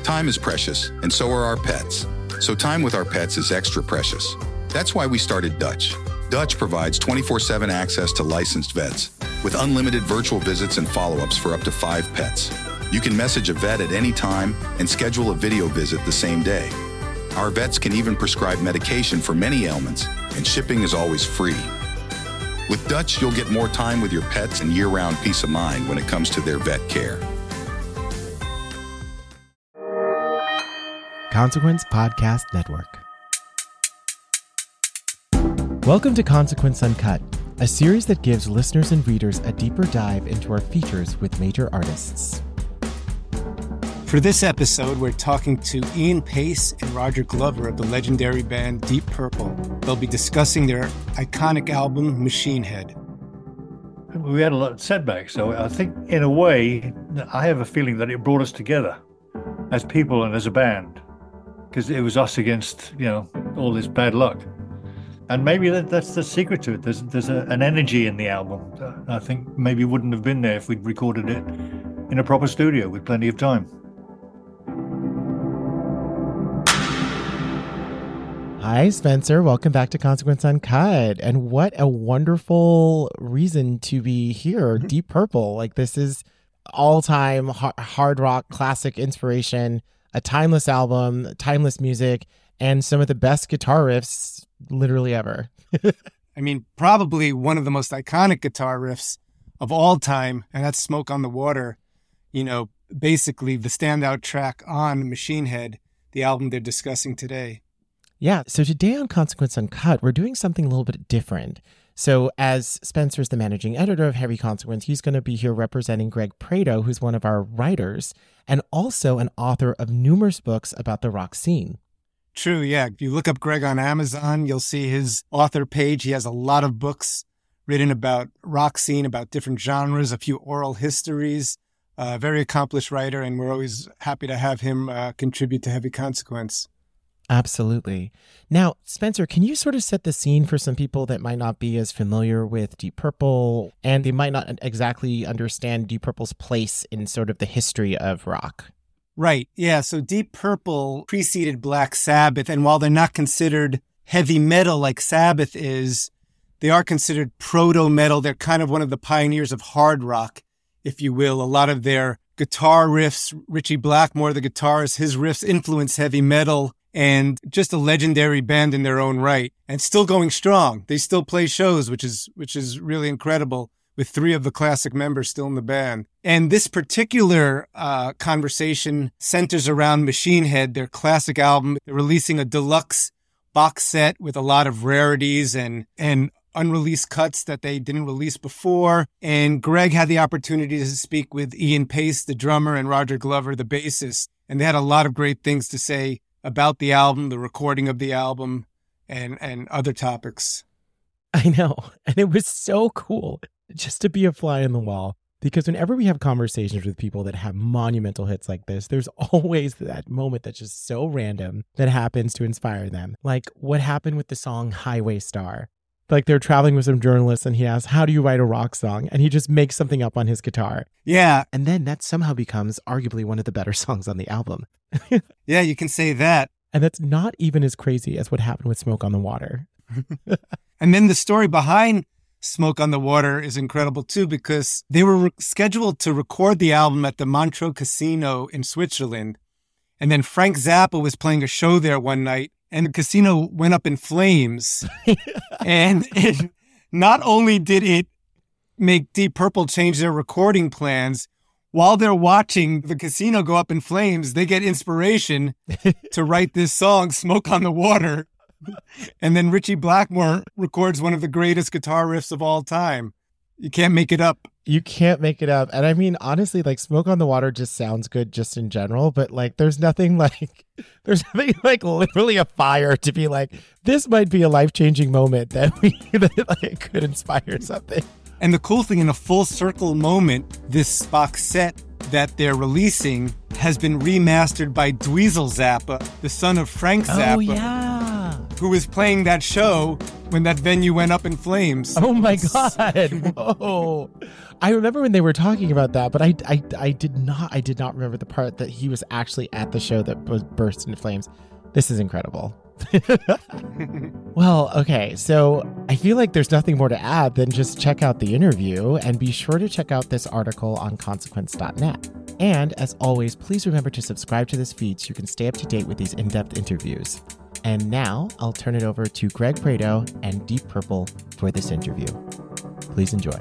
Time is precious, and so are our pets. So time with our pets is extra precious. That's why we started Dutch. Dutch provides 24/7 access to licensed vets with unlimited virtual visits and follow-ups for up to 5 pets. You can message a vet at any time and schedule a video visit the same day. Our vets can even prescribe medication for many ailments, and shipping is always free. With Dutch, you'll get more time with your pets and year-round peace of mind when it comes to their vet care. Consequence Podcast Network. Welcome to Consequence Uncut, a series that gives listeners and readers a deeper dive into our features with major artists. For this episode, we're talking to Ian Paice and Roger Glover of the legendary band Deep Purple. They'll be discussing their iconic album, Machine Head. We had a lot of setbacks, so I think in a way, I have a feeling that it brought us together as people and as a band, because it was us against, all this bad luck. And maybe that's the secret to it. There's an energy in the album that I think maybe wouldn't have been there if we'd recorded it in a proper studio with plenty of time. Hi, Spencer. Welcome back to Consequence Uncut. And what a wonderful reason to be here. Deep Purple. This is all-time hard rock classic inspiration, a timeless album, timeless music, and some of the best guitar riffs literally ever. I mean, probably one of the most iconic guitar riffs of all time, and that's Smoke on the Water. Basically the standout track on Machine Head, the album they're discussing today. Yeah, so today on Consequence Uncut, we're doing something a little bit different. So as Spencer's the managing editor of Heavy Consequence, he's going to be here representing Greg Prato, who's one of our writers, and also an author of numerous books about the rock scene. True, yeah. If you look up Greg on Amazon, you'll see his author page. He has a lot of books written about rock scene, about different genres, a few oral histories. Very accomplished writer, and we're always happy to have him contribute to Heavy Consequence. Absolutely. Now, Spencer, can you sort of set the scene for some people that might not be as familiar with Deep Purple, and they might not exactly understand Deep Purple's place in sort of the history of rock? Right. Yeah. So Deep Purple preceded Black Sabbath, and while they're not considered heavy metal like Sabbath is, they are considered proto-metal. They're kind of one of the pioneers of hard rock, if you will. A lot of their guitar riffs, Ritchie Blackmore, the guitarist, his riffs influence heavy metal. And just a legendary band in their own right, and still going strong. They still play shows, which is really incredible, with 3 of the classic members still in the band. And this particular conversation centers around Machine Head, their classic album. They're releasing a deluxe box set with a lot of rarities and unreleased cuts that they didn't release before. And Greg had the opportunity to speak with Ian Paice, the drummer, and Roger Glover, the bassist. And they had a lot of great things to say about the album, the recording of the album, and other topics. I know. And it was so cool just to be a fly on the wall, because whenever we have conversations with people that have monumental hits like this, there's always that moment that's just so random that happens to inspire them. Like what happened with the song Highway Star. They're traveling with some journalists and he asks, how do you write a rock song? And he just makes something up on his guitar. Yeah. And then that somehow becomes arguably one of the better songs on the album. Yeah, you can say that. And that's not even as crazy as what happened with Smoke on the Water. And then the story behind Smoke on the Water is incredible too, because they were scheduled to record the album at the Montreux Casino in Switzerland. And then Frank Zappa was playing a show there one night, and the casino went up in flames. And not only did it make Deep Purple change their recording plans, while they're watching the casino go up in flames, they get inspiration to write this song, Smoke on the Water. And then Ritchie Blackmore records one of the greatest guitar riffs of all time. You can't make it up. You can't make it up. And I mean, honestly, Smoke on the Water just sounds good just in general, but there's nothing like literally a fire to be like, this might be a life-changing moment that could inspire something. And the cool thing, in a full circle moment, this box set that they're releasing has been remastered by Dweezil Zappa, the son of Frank Zappa. Oh, yeah. Who was playing that show when that venue went up in flames. Oh, my God. Whoa. I remember when they were talking about that, but I did not remember the part that he was actually at the show that was burst into flames. This is incredible. Well, okay, so I feel like there's nothing more to add than just check out the interview, and be sure to check out this article on consequence.net. And as always, please remember to subscribe to this feed so you can stay up to date with these in-depth interviews. And now I'll turn it over to Greg Prato and Deep Purple for this interview. Please enjoy.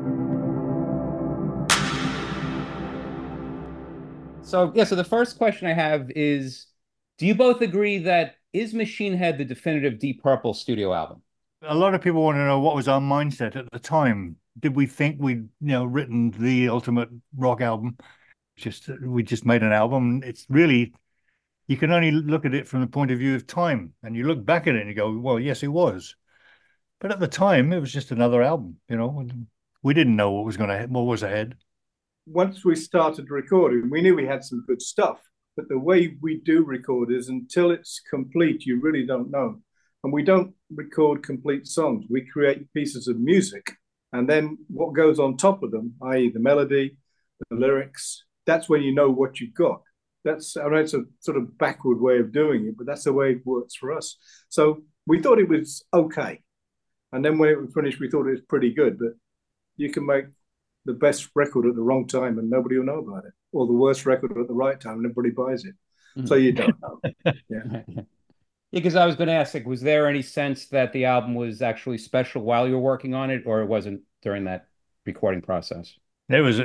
So the first question I have is, do you both agree that is Machine Head the definitive Deep Purple studio album? A lot of people want to know what was our mindset at the time. Did we think we'd written the ultimate rock album? We just made an album. It's really, you can only look at it from the point of view of time, and you look back at it and you go, well, yes, it was. But at the time, it was just another album. We didn't know what was ahead. Once we started recording, we knew we had some good stuff. But the way we do record is until it's complete, you really don't know. And we don't record complete songs. We create pieces of music. And then what goes on top of them, i.e. the melody, the lyrics, that's when you know what you've got. I know it's a sort of backward way of doing it, but that's the way it works for us. So we thought it was okay. And then when it was finished, we thought it was pretty good. But you can make the best record at the wrong time and nobody will know about it, or the worst record at the right time and everybody buys it. So you don't know. Yeah. Because I was going to ask, was there any sense that the album was actually special while you were working on it, or it wasn't during that recording process? It was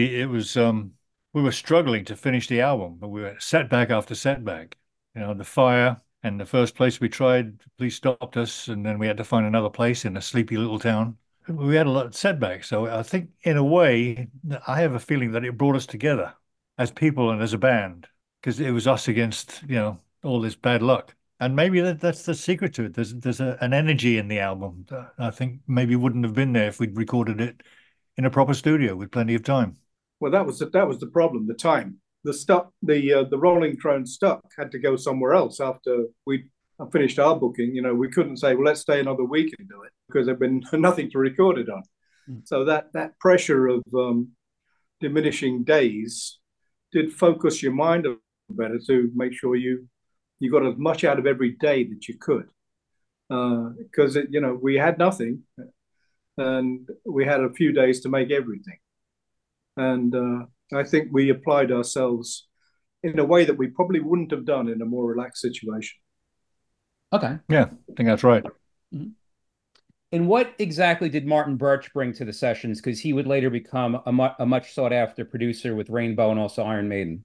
we were struggling to finish the album, but we were setback after setback. The fire, and the first place we tried, the police stopped us, and then we had to find another place in a sleepy little town. We had a lot of setbacks. So I think, in a way, I have a feeling that it brought us together as people and as a band, because it was us against, all this bad luck. And maybe that's the secret to it. There's an energy in the album that I think maybe wouldn't have been there if we'd recorded it in a proper studio with plenty of time. Well, that was the problem, the time. The Rolling Throne stuck had to go somewhere else after we finished our booking. We couldn't say, well, let's stay another week and do it, because there'd been nothing to record it on. So that pressure of diminishing days did focus your mind a little better to make sure you got as much out of every day that you could. Because we had nothing, and we had a few days to make everything. And I think we applied ourselves in a way that we probably wouldn't have done in a more relaxed situation. Okay. Yeah, I think that's right. Mm-hmm. And what exactly did Martin Birch bring to the sessions? Because he would later become a much sought after producer with Rainbow and also Iron Maiden.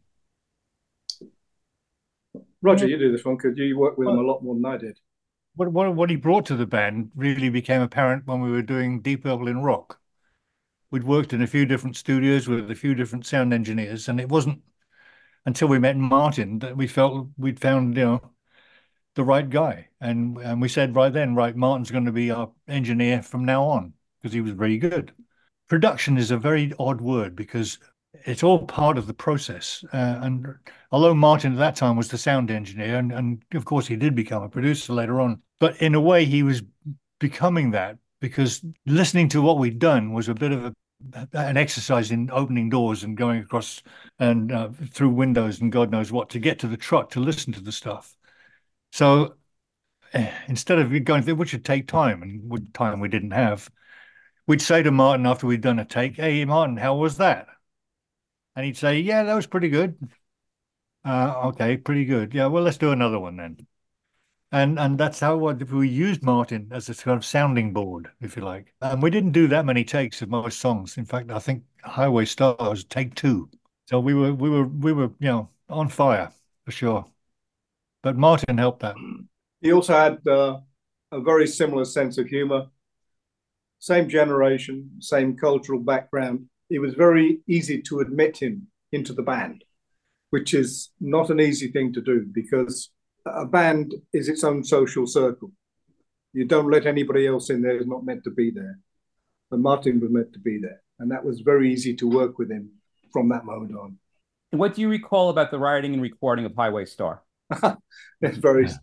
Roger, you do this one because you worked with him a lot more than I did. What he brought to the band really became apparent when we were doing Deep Purple in Rock. We'd worked in a few different studios with a few different sound engineers, and it wasn't until we met Martin that we felt we'd found, the right guy. And we said right then, right, Martin's going to be our engineer from now on, because he was very good. Production is a very odd word because it's all part of the process. And although Martin at that time was the sound engineer, and of course he did become a producer later on, but in a way he was becoming that because listening to what we'd done was a bit of an exercise in opening doors and going across and through windows and God knows what to get to the truck to listen to the stuff. So instead of going through, which would take time, and time we didn't have, we'd say to Martin after we'd done a take, "Hey, Martin, how was that?" And he'd say, "Yeah, that was pretty good." Okay, pretty good. Yeah, well, let's do another one then. And that's how we used Martin as a kind of sounding board, if you like. And we didn't do that many takes of most songs. In fact, I think Highway Star was take 2. So we were on fire for sure. But Martin helped that. He also had a very similar sense of humor. Same generation, same cultural background. It was very easy to admit him into the band, which is not an easy thing to do because a band is its own social circle. You don't let anybody else in there who's not meant to be there. And Martin was meant to be there. And that was very easy to work with him from that moment on. And what do you recall about the writing and recording of Highway Star?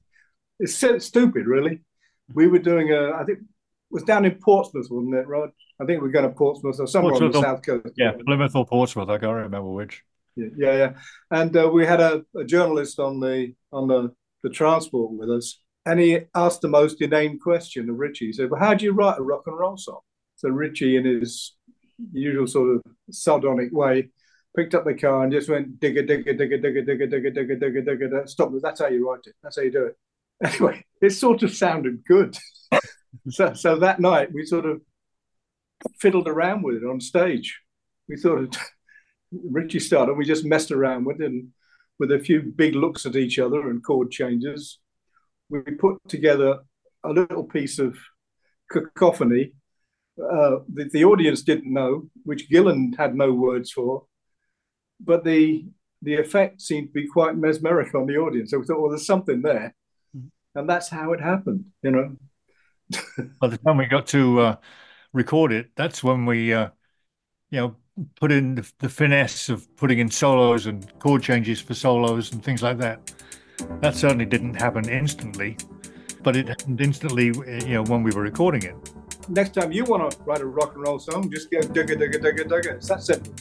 It's stupid, really. We were doing I think it was down in Portsmouth, wasn't it, Rod? I think we're going to Portsmouth or somewhere on the south coast. Yeah, Plymouth or Portsmouth. I can't remember which. Yeah. And we had a journalist on the transport with us, and he asked the most inane question of Richie. He said, "Well, how do you write a rock and roll song?" So Richie, in his usual sort of sardonic way, picked up the car and just went digga digga digga digga digga digga digga digga digga. Stop. That's how you write it. That's how you do it. Anyway, it sort of sounded good. So that night we sort of fiddled around with it on stage. We sort of Richie started. We just messed around with it, and with a few big looks at each other and chord changes, we put together a little piece of cacophony. The audience didn't know, which Gillan had no words for, but the effect seemed to be quite mesmeric on the audience. So we thought, well, there's something there, and that's how it happened, you know. By the time we got to record it, that's when we, put in the finesse of putting in solos and chord changes for solos and things like that. That certainly didn't happen instantly, but it happened instantly, when we were recording it. Next time you want to write a rock and roll song, just go digga digga digga digga. It's that simple.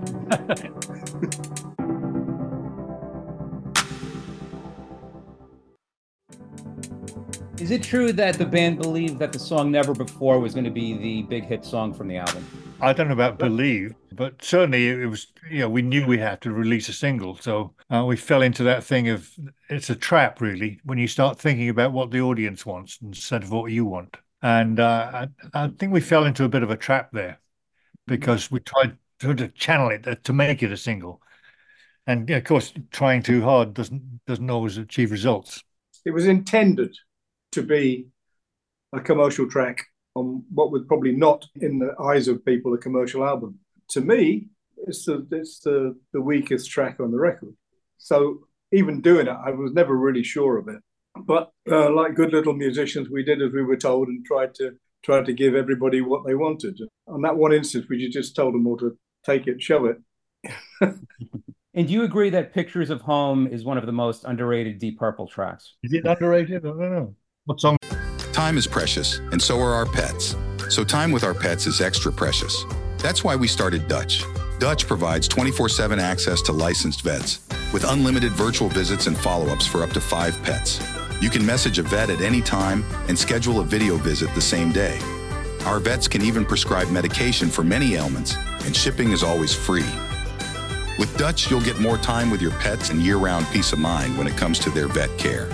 Is it true that the band believed that the song Never Before was going to be the big hit song from the album? I don't know about believe, but certainly it was, we knew we had to release a single. So we fell into that thing of, it's a trap, really, when you start thinking about what the audience wants instead of what you want. And I think we fell into a bit of a trap there because we tried to channel it to make it a single. And of course, trying too hard doesn't always achieve results. It was intended to be a commercial track on what was probably not, in the eyes of people, a commercial album. To me, it's the weakest track on the record. So even doing it, I was never really sure of it. But like good little musicians, we did as we were told and tried to give everybody what they wanted. On that one instance, we just told them all to take it, shove it. And do you agree that Pictures of Home is one of the most underrated Deep Purple tracks? Is it underrated? I don't know. What song? Time is precious, and so are our pets. So time with our pets is extra precious. That's why we started Dutch. Dutch provides 24/7 access to licensed vets with unlimited virtual visits and follow-ups for up to 5 pets. You can message a vet at any time and schedule a video visit the same day. Our vets can even prescribe medication for many ailments, and shipping is always free. With Dutch, you'll get more time with your pets and year-round peace of mind when it comes to their vet care.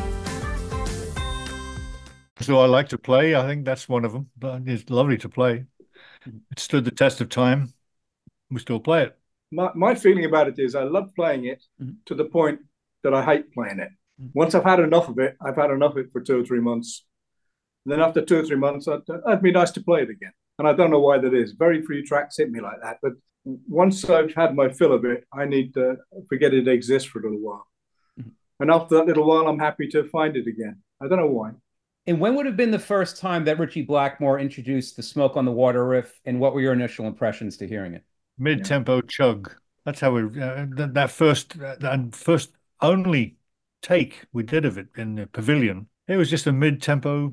So I like to play. I think that's one of them. But it's lovely to play. It stood the test of time. We still play it. My feeling about it is I love playing it to the point that I hate playing it. Once I've had enough of it, I've had enough of it for 2 or 3 months. And then after 2 or 3 months, it'd be nice to play it again. And I don't know why that is. Very few tracks hit me like that. But once I've had my fill of it, I need to forget it exists for a little while. And after that little while, I'm happy to find it again. I don't know why. And when would have been the first time that Ritchie Blackmore introduced the Smoke on the Water riff, and what were your initial impressions to hearing it? Mid-tempo chug. That's how we that first only take we did of it in the Pavilion. It was just a mid-tempo,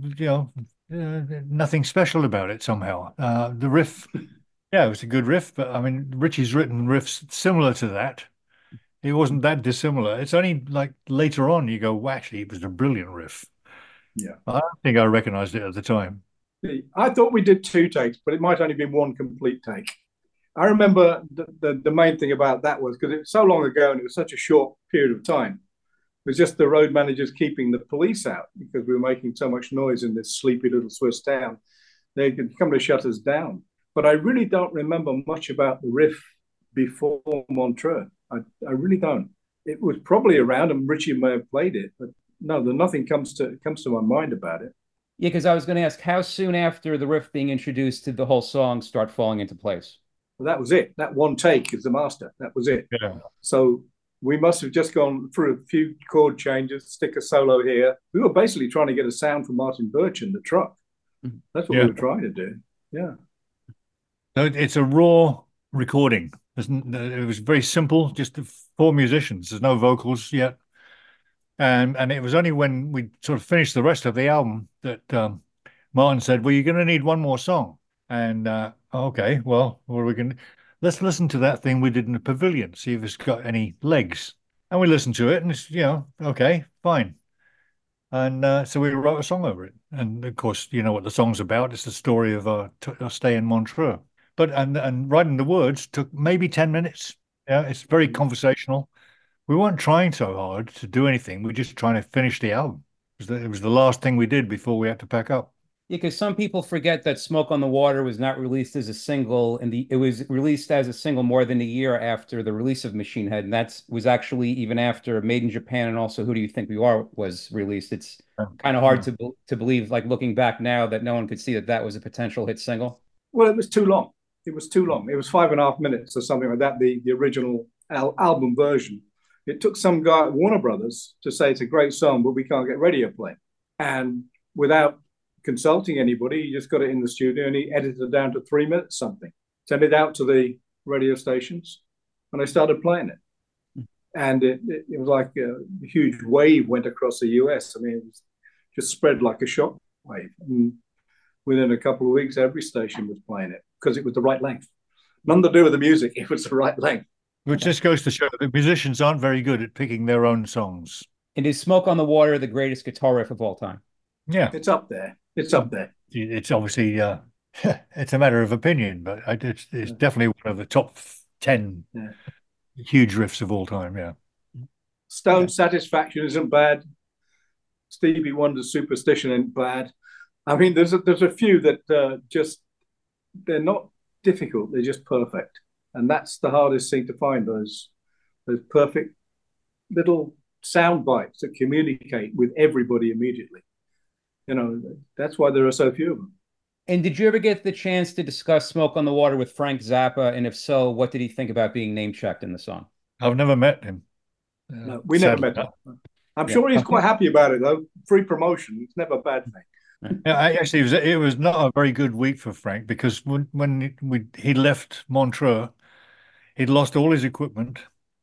nothing special about it somehow. The riff, it was a good riff, but I mean, Ritchie's written riffs similar to that. It wasn't that dissimilar. It's only like later on you go, well, actually, it was a brilliant riff. Yeah, I don't think I recognized it at the time. I thought we did 2 takes, but it might only be 1 complete take. I remember the main thing about that was because it was so long ago and it was such a short period of time. It was just the road managers keeping the police out because we were making so much noise in this sleepy little Swiss town. They could come to shut us down. But I really don't remember much about the riff before Montreux. I really don't. It was probably around and Ritchie may have played it, but no, nothing comes to my mind about it. Yeah, because I was going to ask, how soon after the riff being introduced did the whole song start falling into place? Well, that was it. That 1 take is the master. That was it. Yeah. So we must have just gone through a few chord changes, stick a solo here. We were basically trying to get a sound from Martin Birch in the truck. That's what we were trying to do. Yeah. So it's a raw recording. It was very simple, just 4 musicians. There's no vocals yet. And it was only when we sort of finished the rest of the album that Martin said, well, you're going to need 1 more song. And okay, well, what are we going to let's listen to that thing we did in the pavilion, see if it's got any legs. And we listened to it, and it's, okay, fine. And so we wrote a song over it. And of course, you know what the song's about. It's the story of our stay in Montreux. But and writing the words took maybe 10 minutes. Yeah, it's very conversational. We weren't trying so hard to do anything. We were just trying to finish the album. It was the last thing we did before we had to pack up. Yeah, because some people forget that Smoke on the Water was not released as a single, and it was released as a single more than a year after the release of Machine Head, and that was actually even after Made in Japan and also Who Do You Think We Are was released. It's kind of hard to believe, like looking back now, that no one could see that that was a potential hit single. Well, it was too long. It was too long. It was 5.5 minutes or something like that, the original album version. It took some guy at Warner Brothers to say it's a great song, but we can't get radio play. And without consulting anybody, he just got it in the studio and he edited it down to 3 minutes something, sent it out to the radio stations, and they started playing it. And it was like a huge wave went across the US. I mean, it was just spread like a shock wave. And within a couple of weeks, every station was playing it because it was the right length. Nothing to do with the music, it was the right length. Which just goes to show that musicians aren't very good at picking their own songs. And is Smoke on the Water the greatest guitar riff of all time? Yeah. It's up there. It's up there. It's obviously, it's a matter of opinion, but it's definitely one of the top 10 huge riffs of all time, yeah. Stone's Satisfaction isn't bad. Stevie Wonder's Superstition isn't bad. I mean, there's a few that they're not difficult, they're just perfect. And that's the hardest thing to find, those perfect little sound bites that communicate with everybody immediately. That's why there are so few of them. And did you ever get the chance to discuss Smoke on the Water with Frank Zappa? And if so, what did he think about being name-checked in the song? I've never met him. No, we never met him. I'm sure he's quite happy about it, though. Free promotion. It's never a bad thing. Yeah, actually, it was not a very good week for Frank because when he left Montreux, he'd lost all his equipment.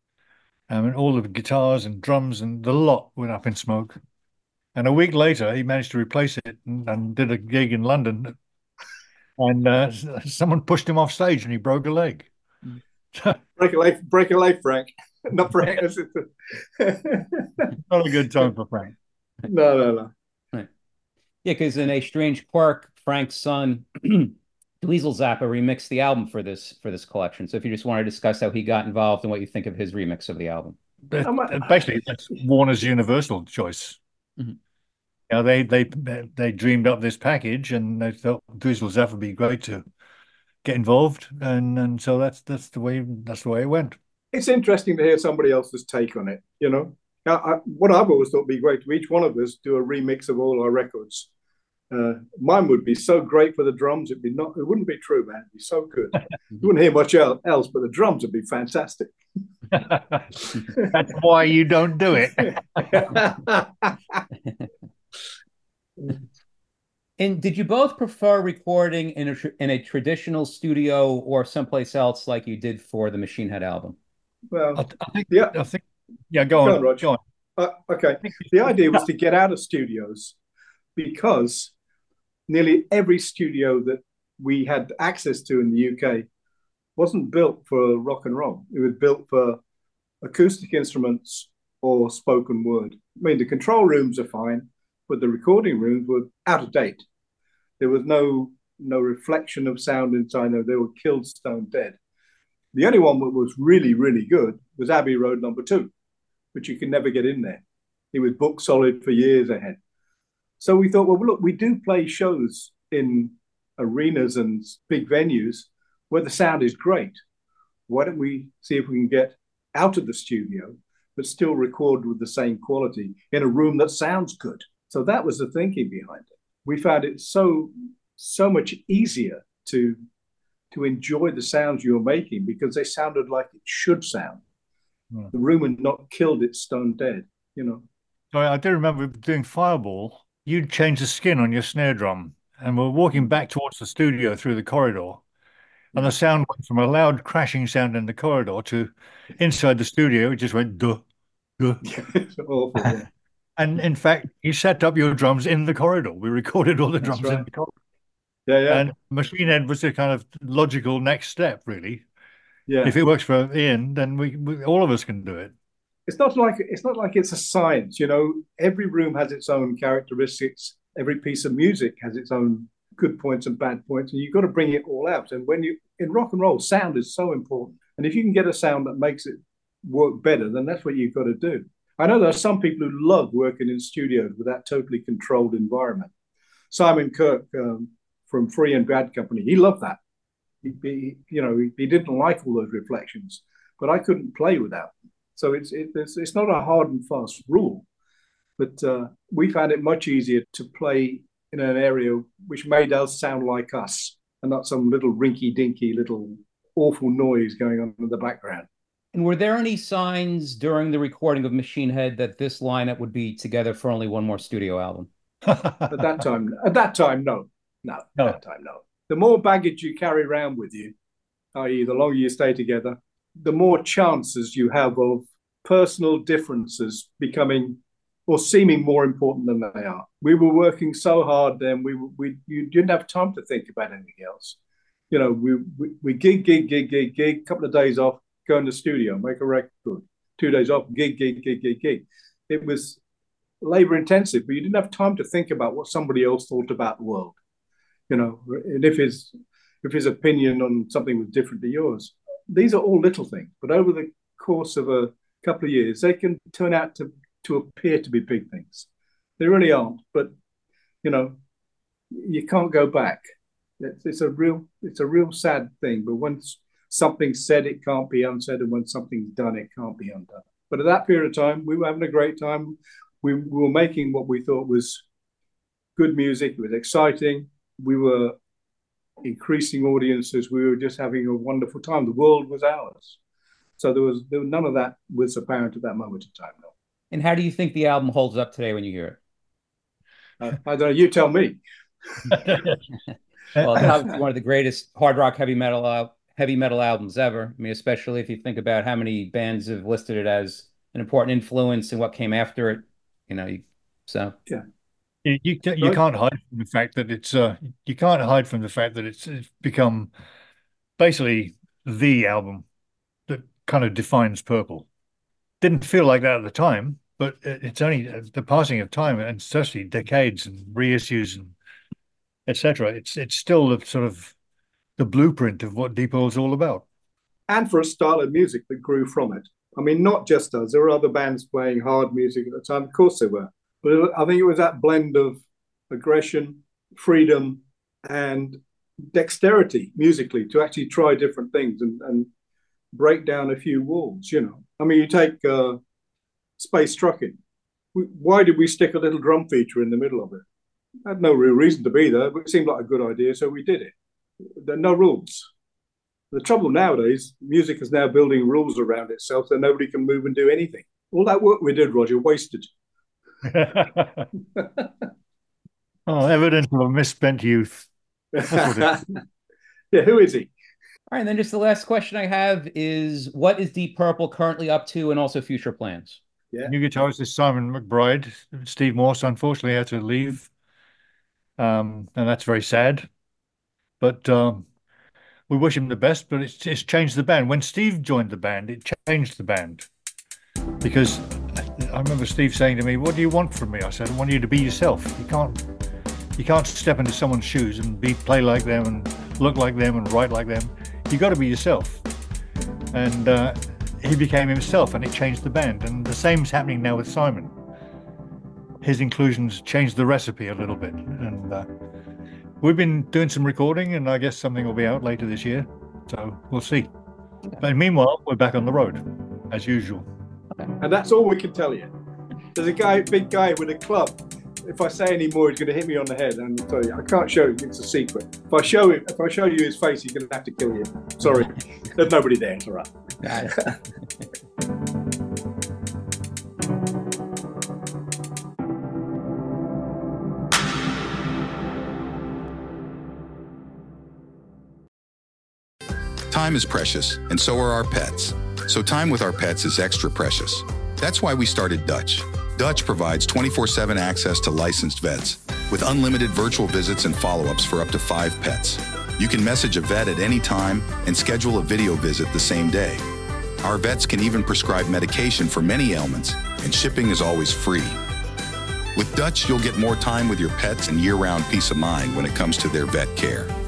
I mean, all the guitars and drums and the lot went up in smoke. And a week later, he managed to replace it and did a gig in London. And someone pushed him off stage and he broke a leg. Break a leg, Frank. Not Frank. Not a good time for Frank. No. Right. Yeah, because in A Strange Quirk, Frank's son, Dweezil Zappa, remixed the album for this collection. So if you just want to discuss how he got involved and what you think of his remix of the album. Basically, that's Warner's Universal choice. Mm-hmm. They dreamed up this package and they thought Dweezil Zappa would be great to get involved, and so that's the way it went. It's interesting to hear somebody else's take on it. What I've always thought would be great to each one of us do a remix of all our records. Mine would be so great for the drums. It wouldn't be true, man. It'd be so good. You wouldn't hear much else, but the drums would be fantastic. That's why you don't do it. And did you both prefer recording in a traditional studio or someplace else like you did for the Machine Head album? Well, I think, go on, Roger. Go on. Okay. The idea was to get out of studios because nearly every studio that we had access to in the UK wasn't built for rock and roll. It was built for acoustic instruments or spoken word. I mean, the control rooms are fine, but the recording rooms were out of date. There was no reflection of sound inside them. They were killed stone dead. The only one that was really, really good was Abbey Road No. 2, but you can never get in there. It was booked solid for years ahead. So we thought, well, look, we do play shows in arenas and big venues where the sound is great. Why don't we see if we can get out of the studio, but still record with the same quality in a room that sounds good? So that was the thinking behind it. We found it so much easier to enjoy the sounds you were making because they sounded like it should sound. Yeah. The room had not killed it stone dead, So I do remember doing Fireball. You'd change the skin on your snare drum, and we're walking back towards the studio through the corridor, and the sound went from a loud crashing sound in the corridor to inside the studio. It just went duh, duh. It's awful. Yeah. And in fact, you set up your drums in the corridor. We recorded all the drums in the corridor. Yeah. And Machine Head was the kind of logical next step, really. Yeah. If it works for Ian, then we all of us can do it. It's not like it's a science, Every room has its own characteristics. Every piece of music has its own good points and bad points, and you've got to bring it all out. And in rock and roll, sound is so important. And if you can get a sound that makes it work better, then that's what you've got to do. I know there are some people who love working in studios with that totally controlled environment. Simon Kirke from Free and Bad Company, he loved that. He didn't like all those reflections, but I couldn't play without them. So it's not a hard and fast rule, but we found it much easier to play in an area which made us sound like us and not some little rinky-dinky little awful noise going on in the background. And were there any signs during the recording of Machine Head that this lineup would be together for only one more studio album? At that time, no. At that time, no. The more baggage you carry around with you, i.e. the longer you stay together, the more chances you have of personal differences becoming or seeming more important than they are. We were working so hard then, you didn't have time to think about anything else. We gig, a couple of days off, go in the studio, make a record, 2 days off, gig. It was labor intensive, but you didn't have time to think about what somebody else thought about the world. And if his opinion on something was different to yours. These are all little things, but over the course of a couple of years, they can turn out to appear to be big things. They really aren't, but you can't go back. It's a real sad thing. But once something's said, it can't be unsaid, and when something's done, it can't be undone. But at that period of time, we were having a great time. We were making what we thought was good music. It was exciting. We were increasing audiences. We were just having a wonderful time. The world was ours. So there was none of that was apparent at that moment in time. No. And how do you think the album holds up today when you hear it? I don't know. You tell me. Well, it's one of the greatest hard rock heavy metal albums ever. I mean, especially if you think about how many bands have listed it as an important influence and what came after it. So yeah. You can't hide from the fact that it's become basically the album that kind of defines Purple. Didn't feel like that at the time, but it's only the passing of time, and especially decades and reissues and etc. It's still the sort of the blueprint of what Deep Purple's all about. And for a style of music that grew from it. I mean, not just us. There were other bands playing hard music at the time. Of course there were. But I think it was that blend of aggression, freedom, and dexterity musically to actually try different things and break down a few walls, I mean, you take Space Trucking. Why did we stick a little drum feature in the middle of it? Had no real reason to be there, but it seemed like a good idea, so we did it. There are no rules. The trouble nowadays, music is now building rules around itself so nobody can move and do anything. All that work we did, Roger, wasted. Evidence of a misspent youth. Yeah, who is he? All right, and then just the last question I have is, what is Deep Purple currently up to and also future plans? Yeah. New guitarist is Simon McBride. Steve Morse, unfortunately, had to leave. And that's very sad. But we wish him the best, but it's changed the band. When Steve joined the band, it changed the band. Because I remember Steve saying to me, "What do you want from me?" I said, "I want you to be yourself. You can't step into someone's shoes and play like them and look like them and write like them. You got to be yourself." And he became himself, and it changed the band. And the same's happening now with Simon. His inclusions changed the recipe a little bit, and we've been doing some recording, and I guess something will be out later this year. So we'll see. But meanwhile, we're back on the road as usual. And that's all we can tell you. There's a big guy with a club. If I say any more, he's going to hit me on the head. And I'll tell you, I can't show you. It's a secret. If I show you his face, he's going to have to kill you. Sorry, there's nobody there. It's all right. Time is precious, and so are our pets. So time with our pets is extra precious. That's why we started Dutch. Dutch provides 24/7 access to licensed vets with unlimited virtual visits and follow-ups for up to 5 pets. You can message a vet at any time and schedule a video visit the same day. Our vets can even prescribe medication for many ailments, and shipping is always free. With Dutch, you'll get more time with your pets and year-round peace of mind when it comes to their vet care.